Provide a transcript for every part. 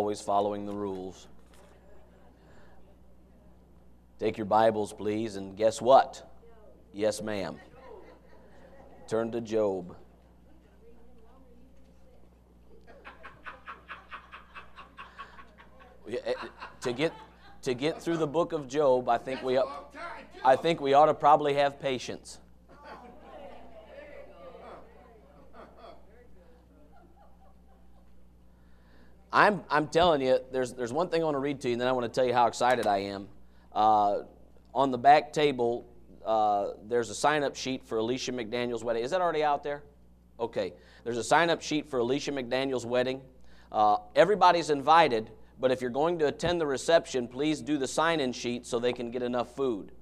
always following the rules. Take your Bibles, please, and guess what? Yes, ma'am. Turn to Job. To get through the book of Job, I think we ought to probably have patience. I'm telling you, there's one thing I want to read to you, and then I want to tell you how excited I am. On the back table, there's a sign-up sheet for Alicia McDaniel's wedding. Is that already out there? Okay. There's a sign-up sheet for Alicia McDaniel's wedding. Everybody's invited, but if you're going to attend the reception, please do the sign-in sheet so they can get enough food.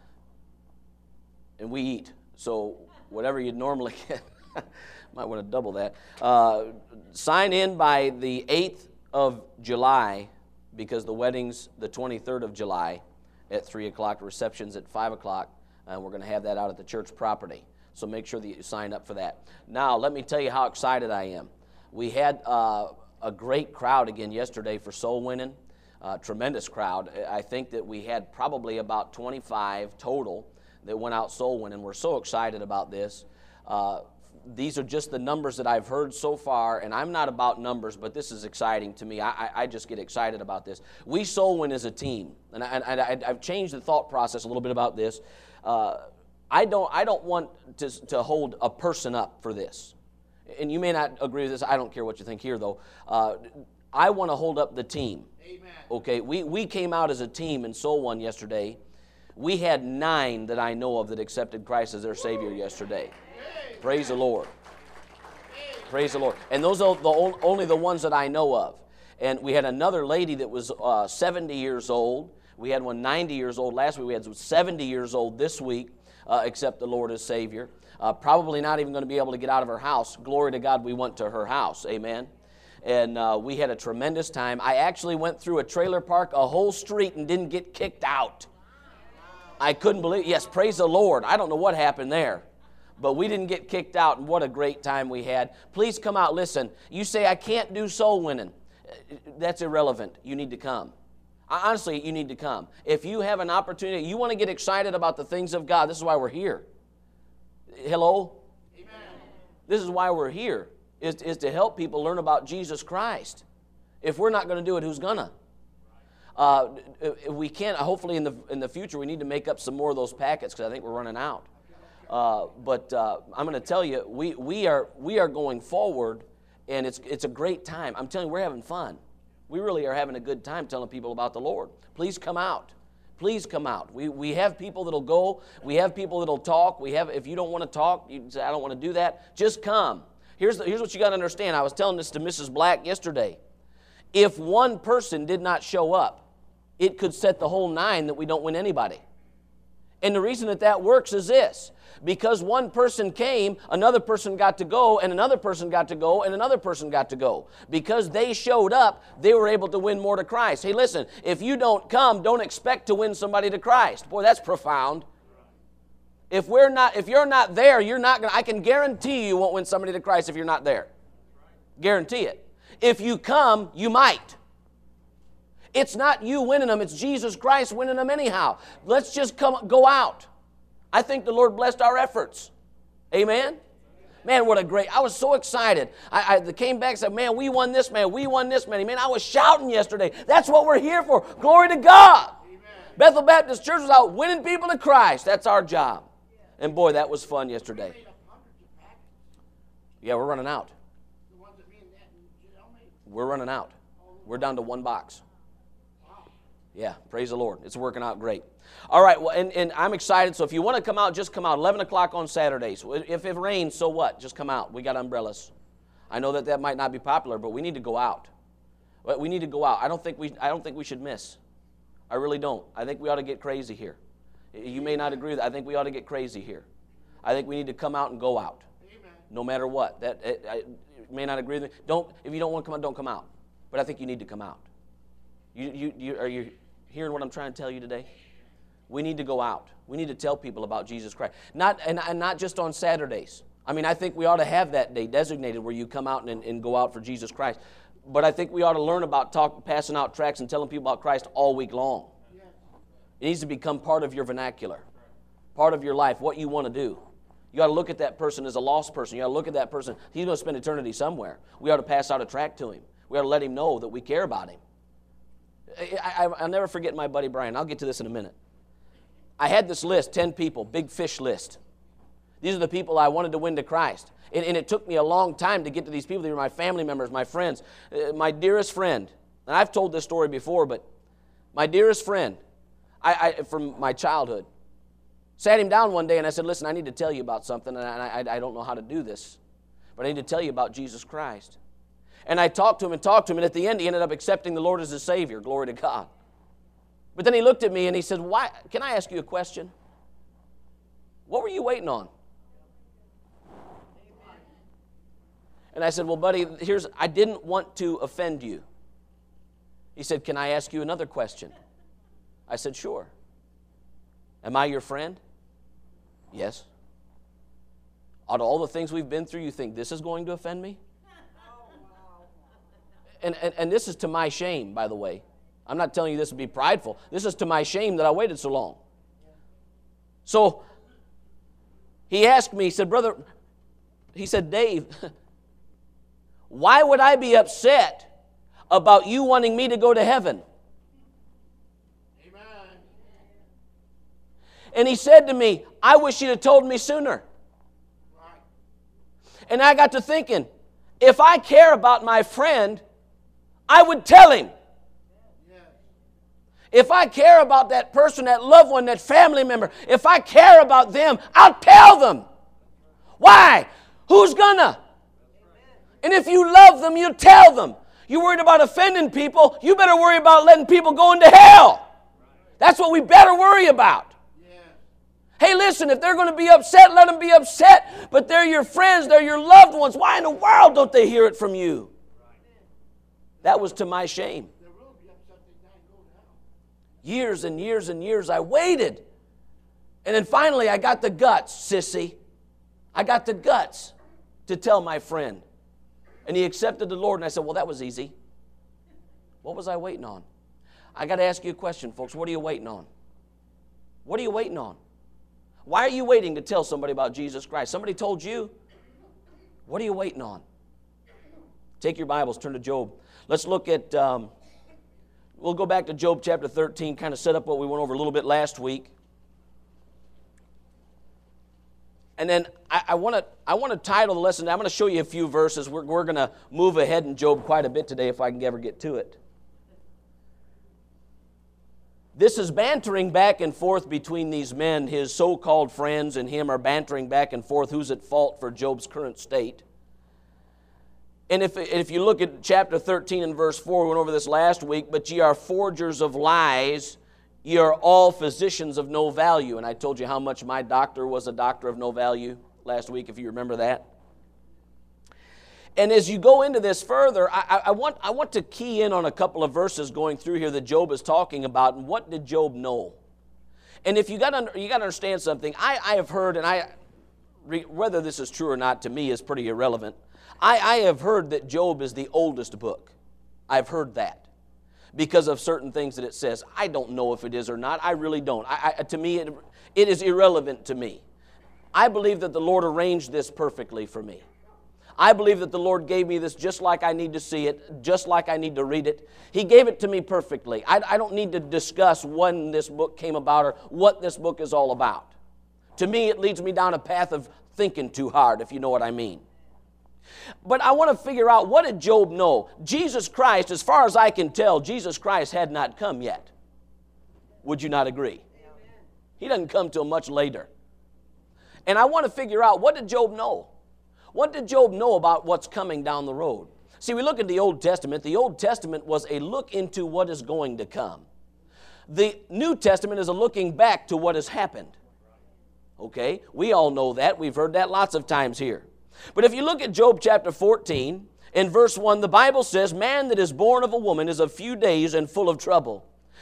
And we eat, so whatever you'd normally get. Might want to double that. Sign in by the 8th of July because the wedding's the 23rd of July at 3 o'clock. The reception's at 5 o'clock, and we're going to have that out at the church property. So make sure that you sign up for that. Now, let me tell you how excited I am. We had a great crowd again yesterday for soul winning. Tremendous crowd. I think that we had probably about 25 total that went out soul winning. We're so excited about this. These are just the numbers that I've heard so far, and I'm not about numbers, but this is exciting to me. I just get excited about this. We soul win as a team, and I've changed the thought process a little bit about this. I don't want to hold a person up for this, and you may not agree with this. I don't care what you think here, though. I want to hold up the team. Amen. Okay, we came out as a team in Soul One yesterday. We had 9 that I know of that accepted Christ as their Savior yesterday. Praise the Lord. Praise the Lord. And those are only the ones that I know of. And we had another lady that was 70 years old. We had one 90 years old last week. We had 70 years old this week, accept the Lord as Savior. Probably not even going to be able to get out of her house. Glory to God, we went to her house. Amen. And we had a tremendous time. I actually went through a trailer park, a whole street, and didn't get kicked out. I couldn't believe it. Yes, praise the Lord. I don't know what happened there. But we didn't get kicked out, and what a great time we had. Please come out. Listen, you say, I can't do soul winning. That's irrelevant. You need to come. Honestly, you need to come. If you have an opportunity, you want to get excited about the things of God, this is why we're here. Hello? Amen. This is why we're here, is to help people learn about Jesus Christ. If we're not going to do it, who's going to? We can't. Hopefully in the future, we need to make up some more of those packets because I think we're running out. But I'm going to tell you, we are going forward, and it's a great time. I'm telling you, we're having fun. We really are having a good time telling people about the Lord. Please come out. Please come out. We have people that'll go. We have people that'll talk. If you don't want to talk, you say, I don't want to do that. Just come. Here's what you got to understand. I was telling this to Mrs. Black yesterday. If one person did not show up, it could set the whole 9 that we don't win anybody. And the reason that works is this. Because one person came, another person got to go, and another person got to go, and another person got to go. Because they showed up, they were able to win more to Christ. Hey, listen, if you don't come, don't expect to win somebody to Christ. Boy, that's profound. If you're not there, you're not going to, I can guarantee you won't win somebody to Christ if you're not there. Guarantee it. If you come, you might. It's not you winning them, it's Jesus Christ winning them anyhow. Let's just go out. I think the Lord blessed our efforts. Amen? Man, what a great, I was so excited. I came back and said, man, we won this, man. We won this many. Man, I was shouting yesterday. That's what we're here for. Glory to God. Amen. Bethel Baptist Church was out winning people to Christ. That's our job. And boy, that was fun yesterday. Yeah, we're running out. We're running out. We're down to 1 box. Yeah, praise the Lord. It's working out great. All right, well, and I'm excited. So if you want to come out, just come out. 11 o'clock on Saturdays. If it rains, so what? Just come out. We got umbrellas. I know that might not be popular, but we need to go out. We need to go out. I don't think we should miss. I really don't. I think we ought to get crazy here. You may not agree with that. I think we ought to get crazy here. I think we need to come out and go out. Amen. No matter what. I may not agree with me. If you don't want to come out, don't come out. But I think you need to come out. Are you hearing what I'm trying to tell you today? We need to go out. We need to tell people about Jesus Christ. Not just on Saturdays. I mean, I think we ought to have that day designated where you come out and go out for Jesus Christ. But I think we ought to learn about passing out tracts and telling people about Christ all week long. It needs to become part of your vernacular, part of your life, what you want to do. You ought to look at that person as a lost person. You ought to look at that person. He's going to spend eternity somewhere. We ought to pass out a tract to him. We ought to let him know that we care about him. I'll never forget my buddy Brian. I'll get to this in a minute. I had this list, 10 people, big fish list. These are the people I wanted to win to Christ. And it took me a long time to get to these people. They were my family members, my friends. My dearest friend, and I've told this story before, but my dearest friend from my childhood, sat him down one day and I said, listen, I need to tell you about something, and I don't know how to do this, but I need to tell you about Jesus Christ. And I talked to him, and at the end he ended up accepting the Lord as his Savior. Glory to God. But then he looked at me and he said, "Why? Can I ask you a question? What were you waiting on?" And I said, "Well, buddy, I didn't want to offend you." He said, "Can I ask you another question?" I said, "Sure." "Am I your friend?" "Yes." "Out of all the things we've been through, you think this is going to offend me?" And this is to my shame, by the way. I'm not telling you this to be prideful. This is to my shame that I waited so long. So he asked me, he said, "Brother," he said, "Dave, why would I be upset about you wanting me to go to heaven?" Amen. And he said to me, "I wish you'd have told me sooner." Right. And I got to thinking, if I care about my friend, I would tell him. If I care about that person, that loved one, that family member, if I care about them, I'll tell them. Why? Who's gonna? And if you love them, you tell them. You're worried about offending people, you better worry about letting people go into hell. That's what we better worry about. Hey, listen, if they're going to be upset, let them be upset. But they're your friends, they're your loved ones. Why in the world don't they hear it from you? That was to my shame. Years and years and years I waited. And then finally I got the guts, sissy. I got the guts to tell my friend. And he accepted the Lord, and I said, well, that was easy. What was I waiting on? I got to ask you a question, folks. What are you waiting on? What are you waiting on? Why are you waiting to tell somebody about Jesus Christ? Somebody told you. What are you waiting on? Take your Bibles, turn to Job. Let's look at, we'll go back to Job chapter 13, kind of set up what we went over a little bit last week. And then I want to title the lesson. I'm going to show you a few verses. We're going to move ahead in Job quite a bit today if I can ever get to it. This is bantering back and forth between these men. His so-called friends and him are bantering back and forth who's at fault for Job's current state. And if you look at chapter 13 and verse 4, we went over this last week, but ye are forgers of lies, ye are all physicians of no value. And I told you how much my doctor was a doctor of no value last week, if you remember that. And as you go into this further, I want to key in on a couple of verses going through here that Job is talking about, and what did Job know? And if you got to understand something, I have heard, and whether this is true or not to me is pretty irrelevant. I have heard that Job is the oldest book. I've heard that because of certain things that it says. I don't know if it is or not. I really don't. To me, it is irrelevant to me. I believe that the Lord arranged this perfectly for me. I believe that the Lord gave me this just like I need to see it, just like I need to read it. He gave it to me perfectly. I don't need to discuss when this book came about or what this book is all about. To me, it leads me down a path of thinking too hard, if you know what I mean. But I want to figure out, what did Job know? Jesus Christ, as far as I can tell, Jesus Christ had not come yet. Would you not agree? He doesn't come till much later. And I want to figure out, what did Job know? What did Job know about what's coming down the road? See, we look at the Old Testament. The Old Testament was a look into what is going to come. The New Testament is a looking back to what has happened. Okay? We all know that. We've heard that lots of times here. But if you look at Job chapter 14, in verse 1, the Bible says, man that is born of a woman is of few days and full of trouble.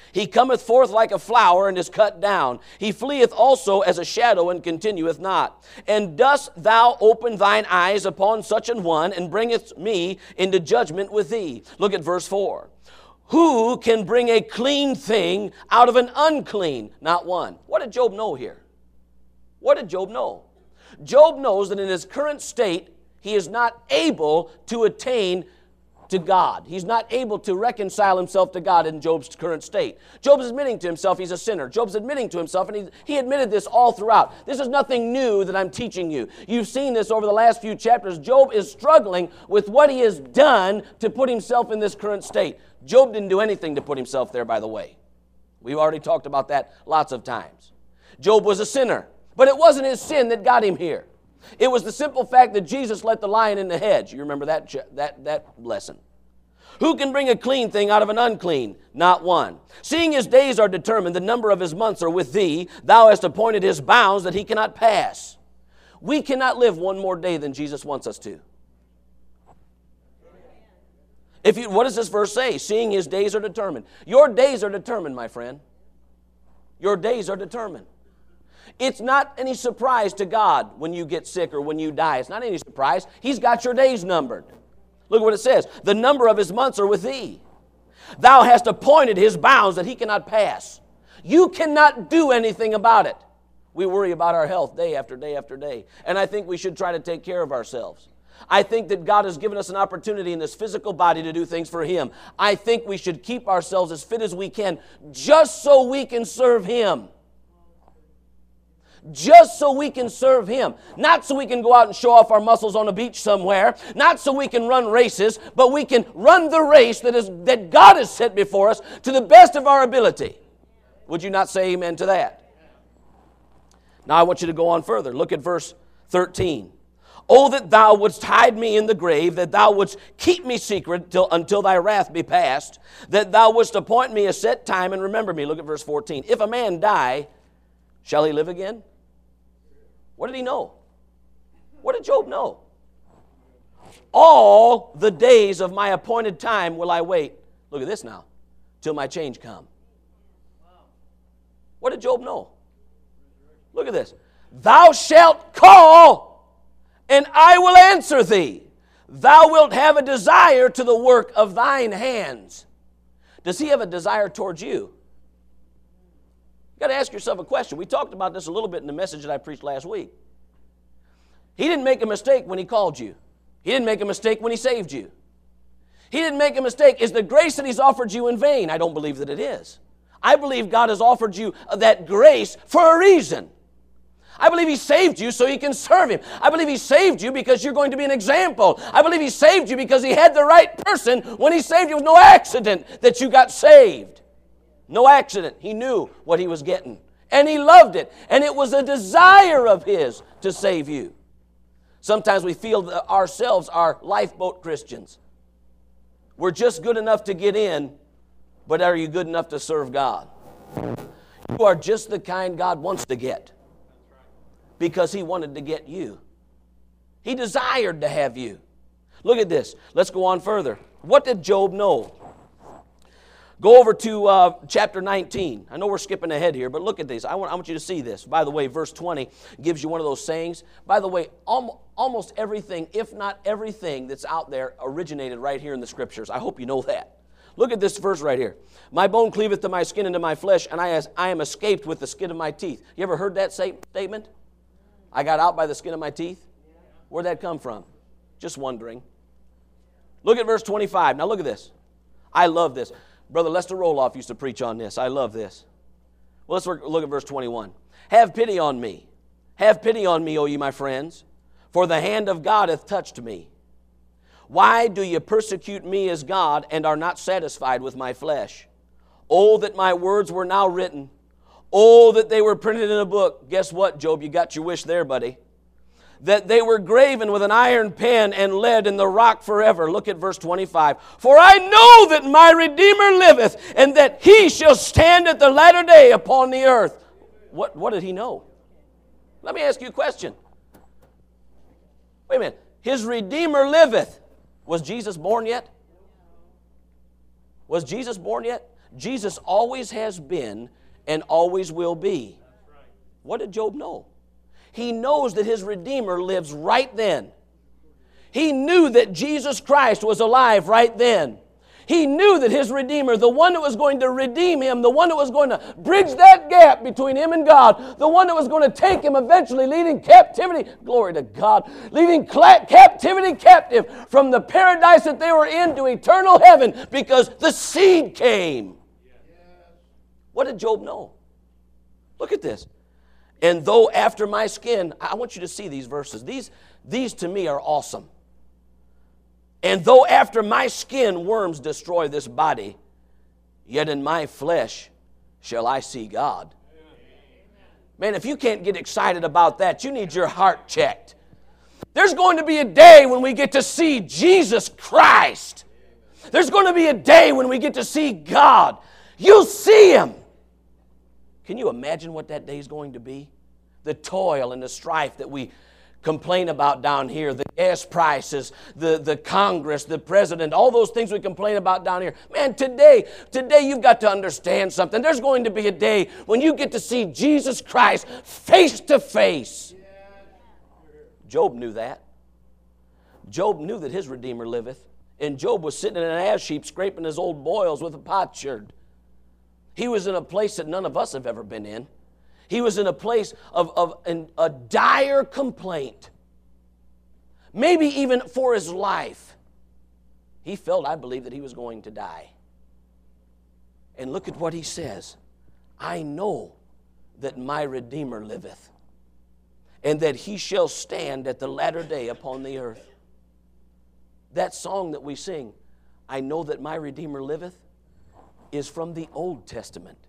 He cometh forth like a flower and is cut down. He fleeth also as a shadow and continueth not. And dost thou open thine eyes upon such an one, and bringest me into judgment with thee? Look at verse 4. Who can bring a clean thing out of an unclean? Not one. What did Job know here? What did Job know? Job knows that in his current state, he is not able to attain to God. He's not able to reconcile himself to God in Job's current state. Job's admitting to himself he's a sinner. Job's admitting to himself, and he admitted this all throughout. This is nothing new that I'm teaching you. You've seen this over the last few chapters. Job is struggling with what he has done to put himself in this current state. Job didn't do anything to put himself there, by the way. We've already talked about that lots of times. Job was a sinner, but it wasn't his sin that got him here. It was the simple fact that Jesus let the lion in the hedge. You remember that lesson. Who can bring a clean thing out of an unclean? Not one. Seeing his days are determined, the number of his months are with thee. Thou hast appointed his bounds that he cannot pass. We cannot live one more day than Jesus wants us to. What does this verse say? Seeing his days are determined. Your days are determined, my friend. Your days are determined. It's not any surprise to God when you get sick or when you die. It's not any surprise. He's got your days numbered. Look at what it says. The number of his months are with thee. Thou hast appointed his bounds that he cannot pass. You cannot do anything about it. We worry about our health day after day after day. And I think we should try to take care of ourselves. I think that God has given us an opportunity in this physical body to do things for Him. I think we should keep ourselves as fit as we can just so we can serve Him. Just so we can serve Him. Not so we can go out and show off our muscles on a beach somewhere. Not so we can run races, but we can run the race that God has set before us to the best of our ability. Would you not say amen to that? Now I want you to go on further. Look at verse 13. Oh, that thou wouldst hide me in the grave, that thou wouldst keep me secret until thy wrath be past, that thou wouldst appoint me a set time and remember me. Look at verse 14. If a man die, shall he live again? What did he know? What did Job know? All the days of my appointed time will I wait. Look at this now. Till my change come. What did Job know? Look at this. Thou shalt call, and I will answer thee. Thou wilt have a desire to the work of thine hands. Does he have a desire towards you? You've got to ask yourself a question. We talked about this a little bit in the message that I preached last week. He didn't make a mistake when He called you. He didn't make a mistake when He saved you. He didn't make a mistake. Is the grace that He's offered you in vain? I don't believe that it is. I believe God has offered you that grace for a reason. I believe He saved you so He can serve Him. I believe He saved you because you're going to be an example. I believe He saved you because He had the right person when He saved you. It was no accident that you got saved. No accident. He knew what He was getting. And He loved it. And it was a desire of His to save you. Sometimes we feel that ourselves are lifeboat Christians. We're just good enough to get in, but are you good enough to serve God? You are just the kind God wants to get. Because He wanted to get you. He desired to have you. Look at this. Let's go on further. What did Job know? Go over to chapter 19. I know we're skipping ahead here, but look at this. I want you to see this. By the way, verse 20 gives you one of those sayings. By the way, almost everything, if not everything that's out there originated right here in the Scriptures. I hope you know that. Look at this verse right here. My bone cleaveth to my skin and to my flesh, and I am escaped with the skin of my teeth. You ever heard that statement? I got out by the skin of my teeth? Where'd that come from? Just wondering. Look at verse 25. Now look at this. I love this. Brother Lester Roloff used to preach on this. I love this. Well, let's look at verse 21. Have pity on me. Have pity on me, O ye my friends, for the hand of God hath touched me. Why do you persecute me as God and are not satisfied with my flesh? Oh, that my words were now written. Oh, that they were printed in a book. Guess what, Job? You got your wish there, buddy. That they were graven with an iron pen and lead in the rock forever. Look at verse 25. For I know that my Redeemer liveth, and that He shall stand at the latter day upon the earth. What did he know? Let me ask you a question. Wait a minute. His Redeemer liveth. Was Jesus born yet? Was Jesus born yet? Jesus always has been and always will be. What did Job know? He knows that his Redeemer lives right then. He knew that Jesus Christ was alive right then. He knew that his Redeemer, the one that was going to redeem him, the one that was going to bridge that gap between him and God, the one that was going to take him eventually, leading captivity, glory to God, leading captivity captive from the paradise that they were in to eternal heaven because the seed came. What did Job know? Look at this. And though after my skin, I want you to see these verses. These to me are awesome. And though after my skin worms destroy this body, yet in my flesh shall I see God. Man, if you can't get excited about that, you need your heart checked. There's going to be a day when we get to see Jesus Christ. There's going to be a day when we get to see God. You'll see Him. Can you imagine what that day is going to be? The toil and the strife that we complain about down here, the gas prices, the Congress, the president, all those things we complain about down here. Man, today you've got to understand something. There's going to be a day when you get to see Jesus Christ face to face. Job knew that. Job knew that his Redeemer liveth. And Job was sitting in an ash heap scraping his old boils with a potsherd. He was in a place that none of us have ever been in. He was in a place of a dire complaint. Maybe even for his life. He felt, I believe, that he was going to die. And look at what he says. I know that my Redeemer liveth, and that he shall stand at the latter day upon the earth. That song that we sing, I know that my Redeemer liveth, is from the Old Testament.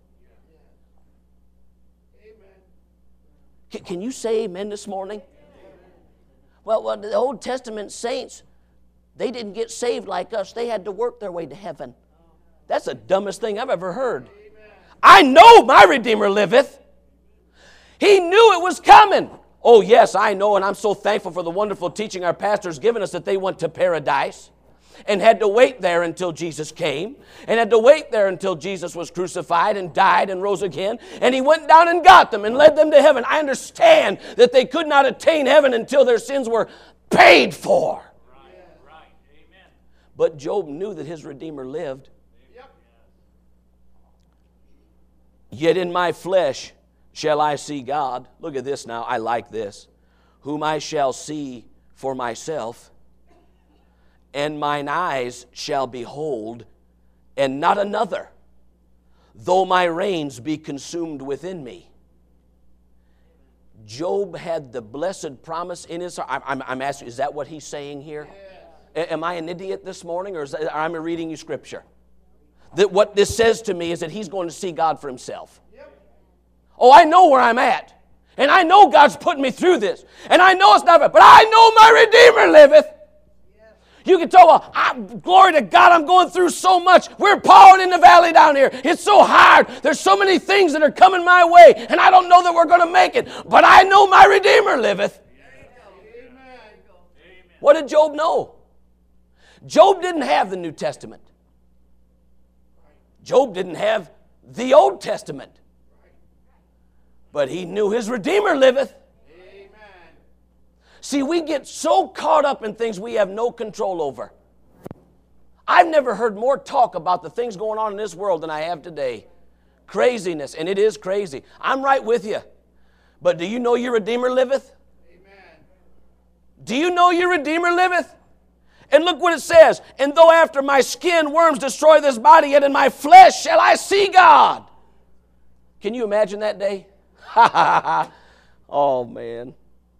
Can you say amen this morning? Well, the Old Testament saints, they didn't get saved like us. They had to work their way to heaven. That's the dumbest thing I've ever heard. I know my Redeemer liveth. He knew it was coming. Oh, yes, I know, and I'm so thankful for the wonderful teaching our pastor's given us that they went to paradise and had to wait there until Jesus came, and had to wait there until Jesus was crucified and died and rose again, and he went down and got them and led them to heaven. I understand that they could not attain heaven until their sins were paid for. Right. Amen. But Job knew that his Redeemer lived. Yep. Yet in my flesh shall I see God. Look at this now. I like this. Whom I shall see for myself, and mine eyes shall behold, and not another, though my reins be consumed within me. Job had the blessed promise in his heart. I'm asking, is that what he's saying here? Yes. Am I an idiot this morning, or am I reading you Scripture? That what this says to me is that he's going to see God for himself. Yep. Oh, I know where I'm at. And I know God's putting me through this. And I know it's not bad, but I know my Redeemer liveth. You can tell, well, glory to God, I'm going through so much. We're plowing in the valley down here. It's so hard. There's so many things that are coming my way, and I don't know that we're going to make it. But I know my Redeemer liveth. Amen. What did Job know? Job didn't have the New Testament. Job didn't have the Old Testament. But he knew his Redeemer liveth. See, we get so caught up in things we have no control over. I've never heard more talk about the things going on in this world than I have today. Craziness, and it is crazy. I'm right with you. But do you know your Redeemer liveth? Amen. Do you know your Redeemer liveth? And look what it says. And though after my skin worms destroy this body, yet in my flesh shall I see God. Can you imagine that day? Oh, man.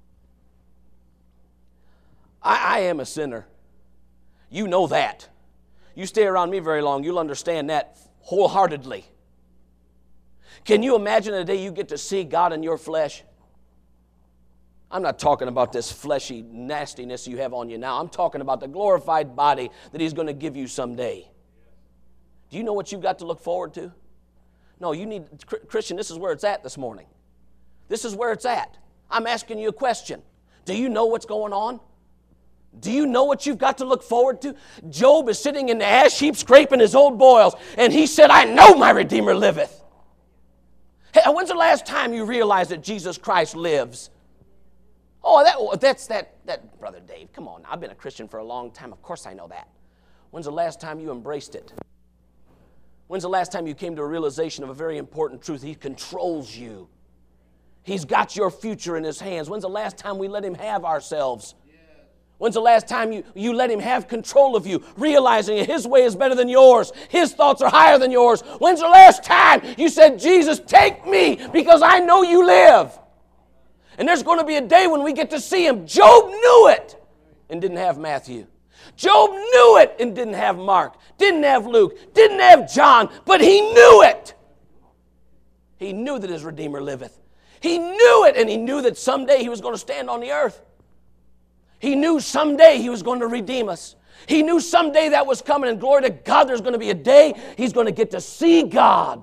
I am a sinner. You know that. You stay around me very long, you'll understand that wholeheartedly. Can you imagine a day you get to see God in your flesh? I'm not talking about this fleshy nastiness you have on you now. I'm talking about the glorified body that He's going to give you someday. Do you know what you've got to look forward to? No, you need, Christian, this is where it's at this morning. This is where it's at. I'm asking you a question. Do you know what's going on? Do you know what you've got to look forward to? Job is sitting in the ash heap scraping his old boils, and he said, I know my Redeemer liveth. Hey, when's the last time you realized that Jesus Christ lives? Oh, that's that, Brother Dave. Come on, I've been a Christian for a long time. Of course I know that. When's the last time you embraced it? When's the last time you came to a realization of a very important truth? He controls you. He's got your future in His hands. When's the last time we let Him have ourselves? When's the last time you let Him have control of you, realizing that His way is better than yours? His thoughts are higher than yours. When's the last time you said, Jesus, take me because I know you live? And there's going to be a day when we get to see Him. Job knew it and didn't have Matthew. Job knew it and didn't have Mark, didn't have Luke, didn't have John, but he knew it. He knew that his Redeemer liveth. He knew it, and he knew that someday he was going to stand on the earth. He knew someday he was going to redeem us. He knew someday that was coming, and glory to God, there's going to be a day he's going to get to see God.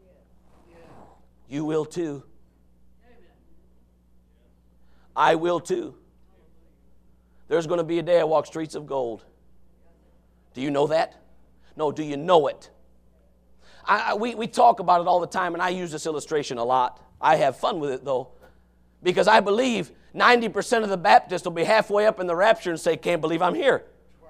You will too. I will too. There's going to be a day I walk streets of gold. Do you know that? No, do you know it? We talk about it all the time, and I use this illustration a lot. I have fun with it, though, because I believe 90% of the Baptists will be halfway up in the rapture and say, can't believe I'm here.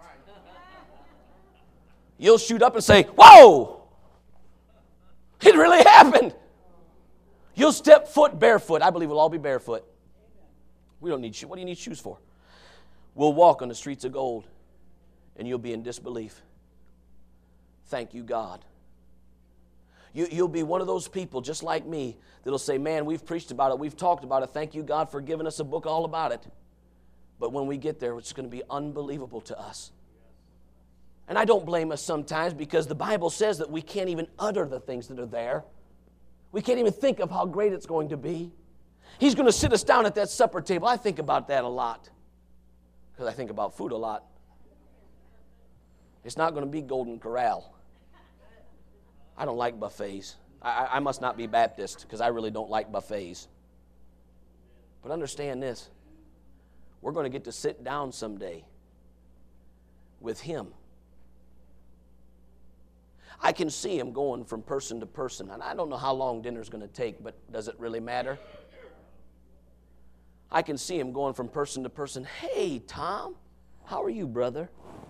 You'll shoot up and say, whoa! It really happened. You'll step foot barefoot. I believe we'll all be barefoot. We don't need shoes. What do you need shoes for? We'll walk on the streets of gold, and you'll be in disbelief. Thank you, God. You'll be one of those people, just like me, that'll say, man, we've preached about it, we've talked about it, thank you, God, for giving us a book all about it. But when we get there, it's going to be unbelievable to us. And I don't blame us sometimes, because the Bible says that we can't even utter the things that are there. We can't even think of how great it's going to be. He's going to sit us down at that supper table. I think about that a lot, because I think about food a lot. It's not going to be Golden Corral. I don't like buffets. I must not be Baptist, because I really don't like buffets. But understand this. We're going to get to sit down someday with Him. I can see Him going from person to person. And I don't know how long dinner's going to take, but does it really matter? I can see Him going from person to person. Hey, Tom, how are you, brother?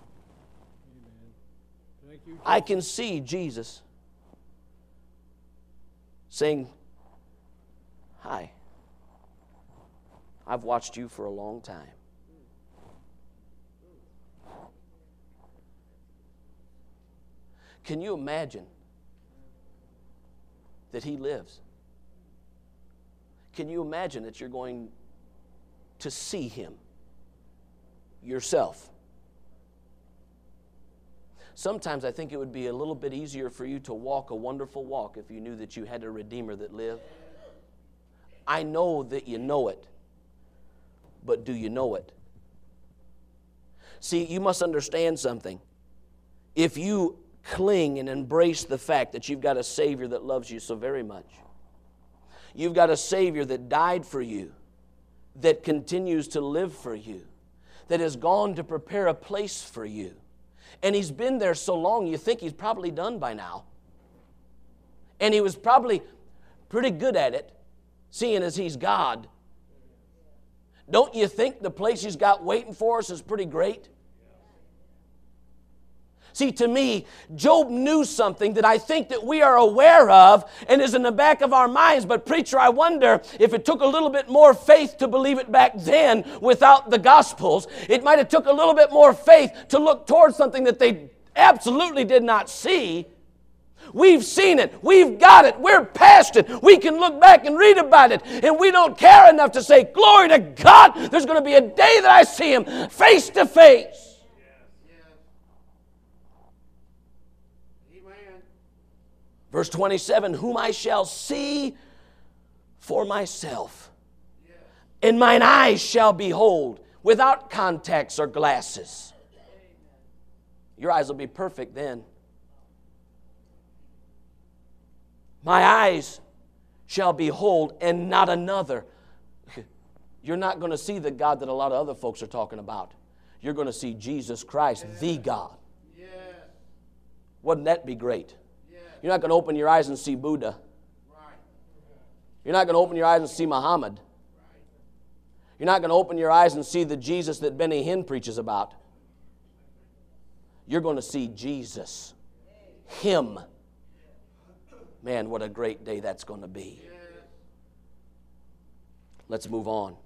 Amen. Thank you. I can see Jesus saying, hi, I've watched you for a long time. Can you imagine that He lives? Can you imagine that you're going to see Him yourself? Sometimes I think it would be a little bit easier for you to walk a wonderful walk if you knew that you had a Redeemer that lived. I know that you know it, but do you know it? See, you must understand something. If you cling and embrace the fact that you've got a Savior that loves you so very much, you've got a Savior that died for you, that continues to live for you, that has gone to prepare a place for you, and He's been there so long you think He's probably done by now. And He was probably pretty good at it, seeing as He's God. Don't you think the place He's got waiting for us is pretty great? See, to me, Job knew something that I think that we are aware of and is in the back of our minds. But preacher, I wonder if it took a little bit more faith to believe it back then without the Gospels. It might have took a little bit more faith to look towards something that they absolutely did not see. We've seen it. We've got it. We're past it. We can look back and read about it. And we don't care enough to say, glory to God, there's going to be a day that I see Him face to face. Verse 27, whom I shall see for myself, and mine eyes shall behold, without contacts or glasses. Your eyes will be perfect then. My eyes shall behold, and not another. You're not going to see the God that a lot of other folks are talking about. you're going to see Jesus Christ, the God. Wouldn't that be great? You're not going to open your eyes and see Buddha. You're not going to open your eyes and see Muhammad. You're not going to open your eyes and see the Jesus that Benny Hinn preaches about. You're going to see Jesus. Him. Man, what a great day that's going to be. Let's move on.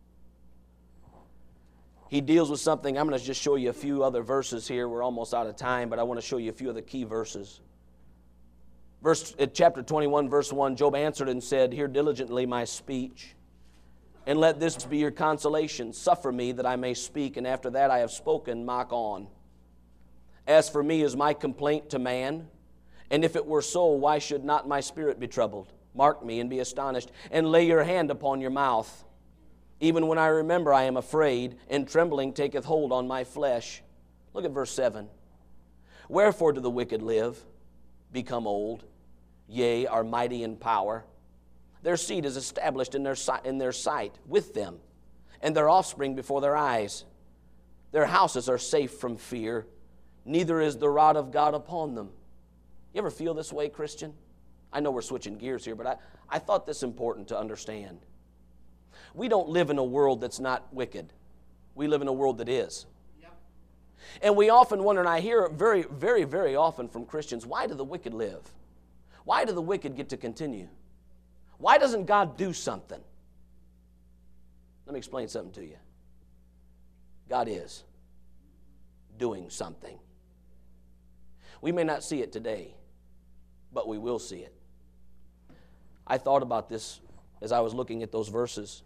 He deals with something. I'm going to just show you a few other verses here. We're almost out of time, but I want to show you a few of the key verses. Chapter 21, verse 1, Job answered and said, hear diligently my speech, and let this be your consolation. Suffer me that I may speak, and after that I have spoken, mock on. As for me is my complaint to man, and if it were so, why should not my spirit be troubled? Mark me and be astonished, and lay your hand upon your mouth. Even when I remember, I am afraid, and trembling taketh hold on my flesh. Look at verse 7. Wherefore do the wicked live, become old, yea, are mighty in power? Their seed is established in their sight with them, and their offspring before their eyes. Their houses are safe from fear, neither is the rod of God upon them. You ever feel this way, Christian? I know we're switching gears here, but I thought this important to understand. We don't live in a world that's not wicked. We live in a world that is. Yep. And we often wonder, and I hear very, very, very often from Christians, why do the wicked live? Why do the wicked get to continue? Why doesn't God do something? Let me explain something to you. God is doing something. We may not see it today, but we will see it. I thought about this as I was looking at those verses.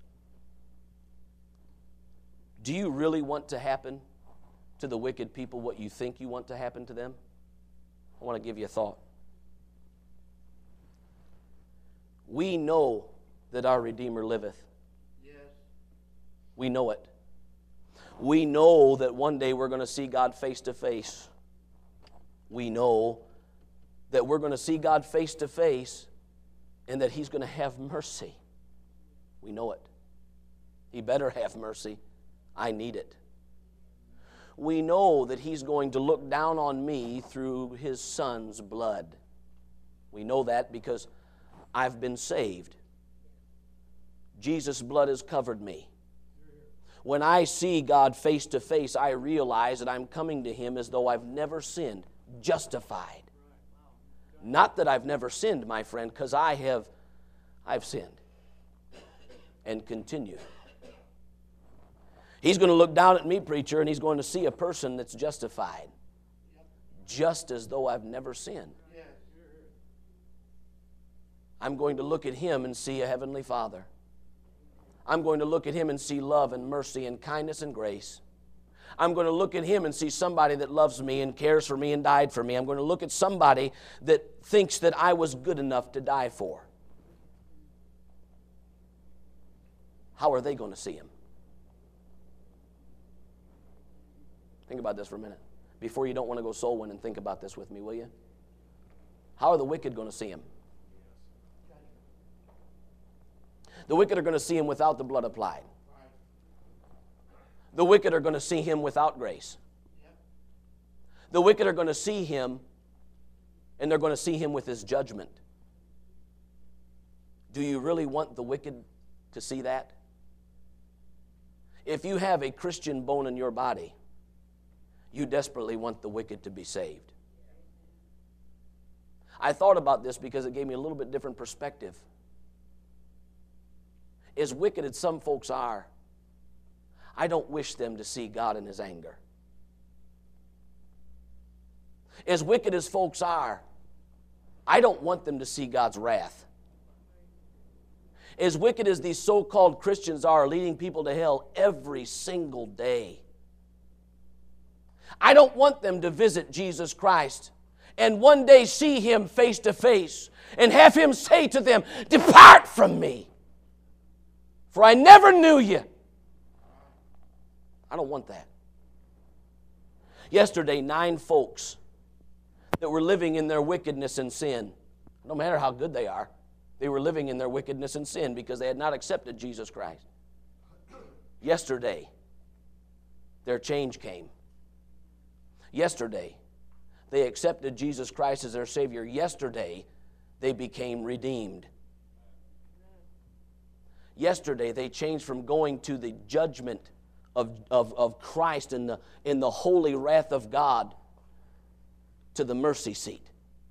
Do you really want to happen to the wicked people what you think you want to happen to them? I want to give you a thought. We know that our Redeemer liveth. Yes. We know it. We know that one day we're going to see God face to face. We know that we're going to see God face to face and that He's going to have mercy. We know it. He better have mercy. I need it. We know that He's going to look down on me through His Son's blood. We know that because I've been saved. Jesus' blood has covered me. When I see God face to face, I realize that I'm coming to Him as though I've never sinned, justified. Not that I've never sinned, my friend, because I've sinned and continue. He's going to look down at me, preacher, and He's going to see a person that's justified, just as though I've never sinned. I'm going to look at Him and see a Heavenly Father. I'm going to look at Him and see love and mercy and kindness and grace. I'm going to look at Him and see somebody that loves me and cares for me and died for me. I'm going to look at somebody that thinks that I was good enough to die for. How are they going to see Him? Think about this for a minute. Before you don't want to go soul winning, think about this with me, will you? How are the wicked going to see Him? The wicked are going to see Him without the blood applied. The wicked are going to see Him without grace. The wicked are going to see Him, and they're going to see Him with His judgment. Do you really want the wicked to see that? If you have a Christian bone in your body, you desperately want the wicked to be saved. I thought about this because it gave me a little bit different perspective. As wicked as some folks are, I don't wish them to see God in His anger. As wicked as folks are, I don't want them to see God's wrath. As wicked as these so-called Christians are, leading people to hell every single day, I don't want them to visit Jesus Christ and one day see Him face to face and have Him say to them, "Depart from me, for I never knew you." I don't want that. Yesterday, 9 folks that were living in their wickedness and sin, no matter how good they are, they were living in their wickedness and sin because they had not accepted Jesus Christ. Yesterday, their change came. Yesterday, they accepted Jesus Christ as their Savior. Yesterday, they became redeemed. Yesterday, they changed from going to the judgment of Christ in the holy wrath of God to the mercy seat.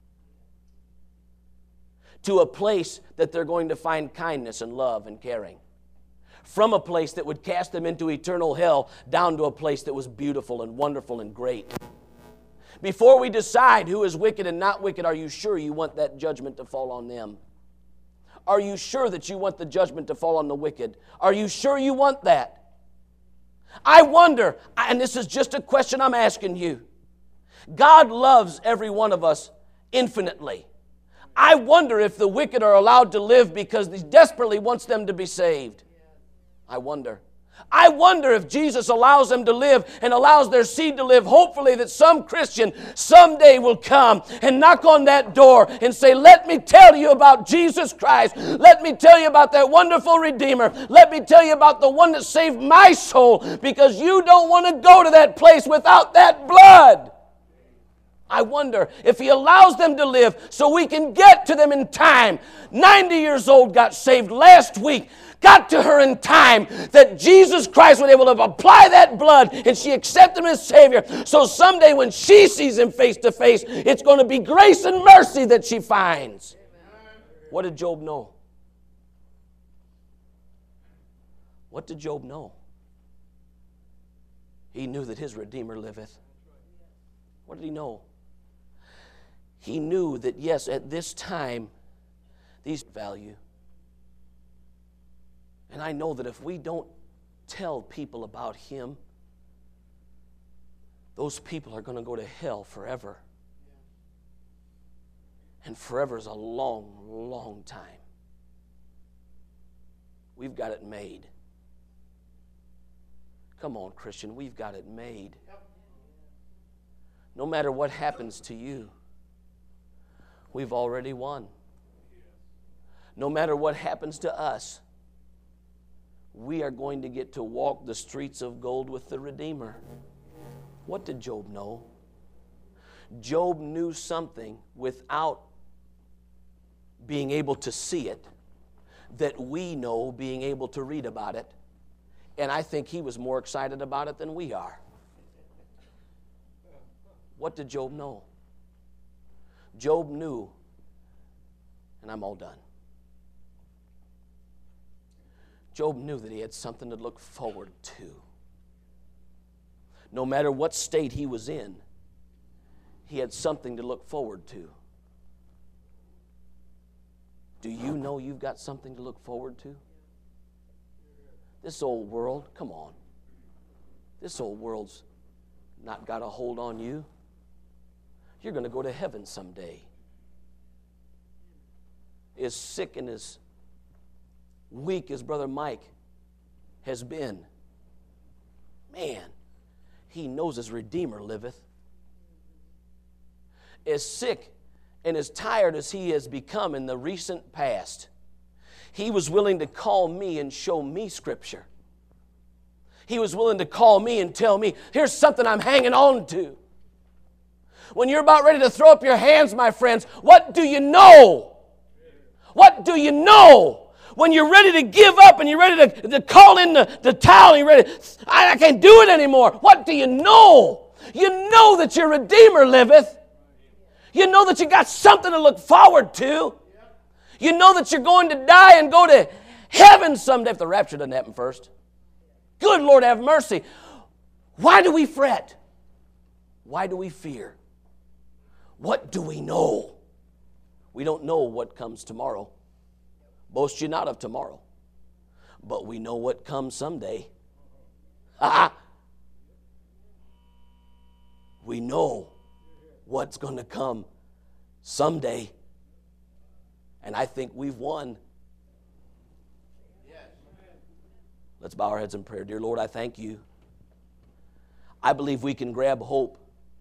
To a place that they're going to find kindness and love and caring. From a place that would cast them into eternal hell down to a place that was beautiful and wonderful and great. Before we decide who is wicked and not wicked, are you sure you want that judgment to fall on them? Are you sure that you want the judgment to fall on the wicked? Are you sure you want that? I wonder, and this is just a question I'm asking you. God loves every one of us infinitely. I wonder if the wicked are allowed to live because He desperately wants them to be saved. I wonder. I wonder if Jesus allows them to live and allows their seed to live, hopefully that some Christian someday will come and knock on that door and say, let me tell you about Jesus Christ. Let me tell you about that wonderful Redeemer. Let me tell you about the one that saved my soul, because you don't want to go to that place without that blood. I wonder if He allows them to live so we can get to them in time. 90 years old, got saved last week. Got to her in time that Jesus Christ was able to apply that blood and she accepted Him as Savior. So someday when she sees Him face to face, it's going to be grace and mercy that she finds. What did Job know? What did Job know? He knew that his Redeemer liveth. What did he know? He knew that, yes, at this time, these value. And I know that if we don't tell people about Him, those people are going to go to hell forever. And forever is a long, long time. We've got it made. Come on, Christian, we've got it made. No matter what happens to you, we've already won. No matter what happens to us, we are going to get to walk the streets of gold with the Redeemer. What did Job know? Job knew something without being able to see it that we know being able to read about it. And I think he was more excited about it than we are. What did Job know? Job knew, and I'm all done. Job knew that he had something to look forward to. No matter what state he was in, he had something to look forward to. Do you know you've got something to look forward to? This old world, come on. This old world's not got a hold on you. You're going to go to heaven someday. As sick and as weak as Brother Mike has been, man, he knows his Redeemer liveth. As sick and as tired as he has become in the recent past, he was willing to call me and show me Scripture. He was willing to call me and tell me, here's something I'm hanging on to. When you're about ready to throw up your hands, my friends, what do you know? What do you know? When you're ready to give up and you're ready to call in the towel and you're ready, I can't do it anymore. What do you know? You know that your Redeemer liveth. You know that you got something to look forward to. You know that you're going to die and go to heaven someday if the rapture doesn't happen first. Good Lord, have mercy. Why do we fret? Why do we fear? What do we know? We don't know what comes tomorrow. Boast ye not of tomorrow. But we know what comes someday. We know what's going to come someday. And I think we've won. Let's bow our heads in prayer. Dear Lord, I thank you. I believe we can grab hope.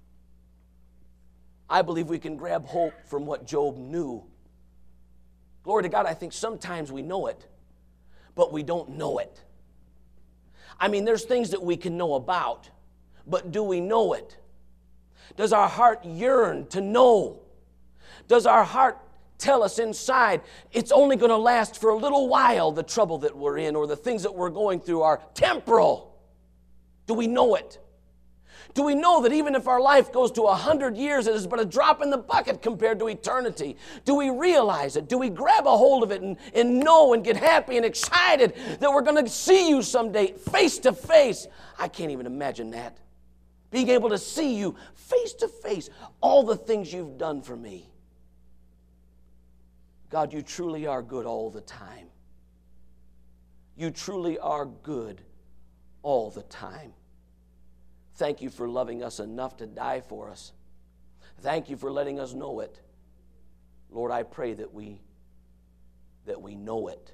I believe we can grab hope from what Job knew. Glory to God, I think sometimes we know it, but we don't know it. I mean, there's things that we can know about, but do we know it? Does our heart yearn to know? Does our heart tell us inside it's only going to last for a little while, the trouble that we're in or the things that we're going through are temporal? Do we know it? Do we know that even if our life goes to 100 years, it is but a drop in the bucket compared to eternity? Do we realize it? Do we grab a hold of it and know and get happy and excited that we're going to see you someday face to face? I can't even imagine that. Being able to see you face to face, all the things you've done for me. God, you truly are good all the time. You truly are good all the time. Thank you for loving us enough to die for us. Thank you for letting us know it. Lord, I pray that we know it.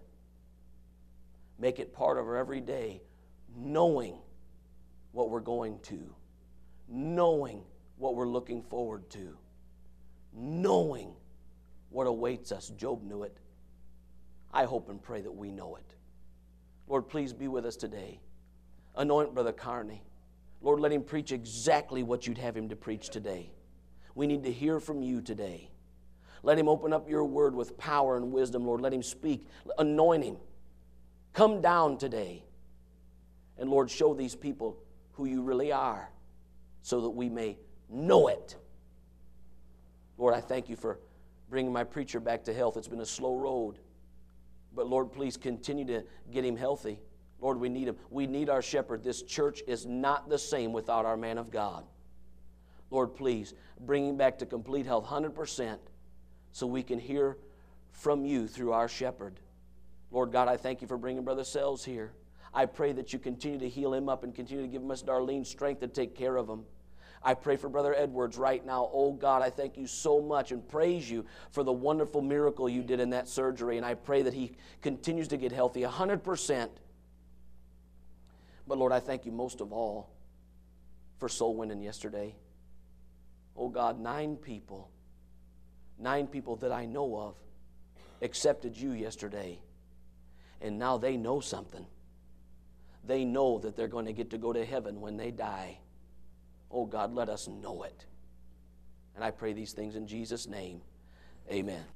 Make it part of our every day, knowing what we're going to, knowing what we're looking forward to, knowing what awaits us. Job knew it. I hope and pray that we know it. Lord, please be with us today. Anoint Brother Carney. Lord, let him preach exactly what you'd have him to preach today. We need to hear from you today. Let him open up your word with power and wisdom, Lord. Let him speak. Anoint him. Come down today. And Lord, show these people who you really are so that we may know it. Lord, I thank you for bringing my preacher back to health. It's been a slow road. But Lord, please continue to get him healthy. Lord, we need him. We need our shepherd. This church is not the same without our man of God. Lord, please bring him back to complete health, 100%, so we can hear from you through our shepherd. Lord God, I thank you for bringing Brother Sells here. I pray that you continue to heal him up and continue to give Miss Darlene strength to take care of him. I pray for Brother Edwards right now. Oh God, I thank you so much and praise you for the wonderful miracle you did in that surgery. And I pray that he continues to get healthy 100%. But Lord, I thank you most of all for soul winning yesterday. Oh God, 9 people that I know of accepted you yesterday. And now they know something. They know that they're going to get to go to heaven when they die. Oh God, let us know it. And I pray these things in Jesus' name. Amen.